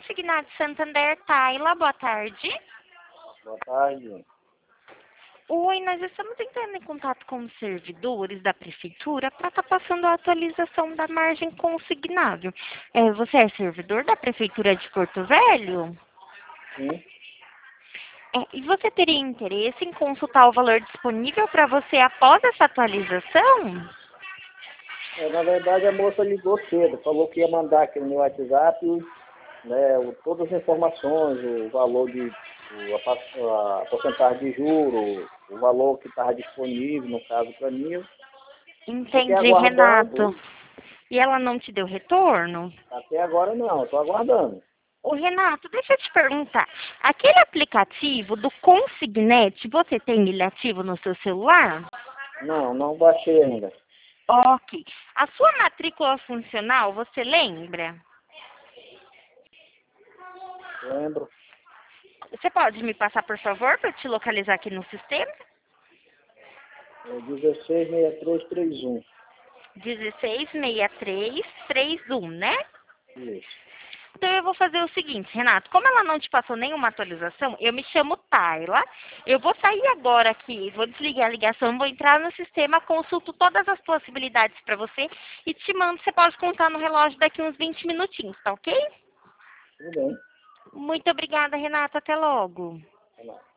Consignado Santander, Tayla, boa tarde. Boa tarde. Oi, nós estamos entrando em contato com os servidores da prefeitura para estar passando a atualização da margem consignável. Você é servidor da prefeitura de Porto Velho? Sim. E você teria interesse em consultar o valor disponível para você após essa atualização? Na verdade, a moça ligou cedo, falou que ia mandar aqui no meu WhatsApp, né, todas as informações, o valor a porcentagem de juros, o valor que estava disponível, no caso para mim. Fiquei Entendi, aguardando. Renato. E ela não te deu retorno? Até agora não, estou aguardando. Ô, Renato, deixa eu te perguntar. Aquele aplicativo do Consignet, você tem ele ativo no seu celular? Não baixei ainda. Ok. A sua matrícula funcional, você lembra? Lembro. Você pode me passar, por favor, para eu te localizar aqui no sistema? 166331. 166331, né? Isso. Então eu vou fazer o seguinte, Renato, como ela não te passou nenhuma atualização, eu me chamo Tayla, eu vou sair agora aqui, vou desligar a ligação, vou entrar no sistema, consulto todas as possibilidades para você e te mando, você pode contar no relógio daqui uns 20 minutinhos, tá ok? Tudo bem. Muito obrigada, Renato, até logo. Até lá.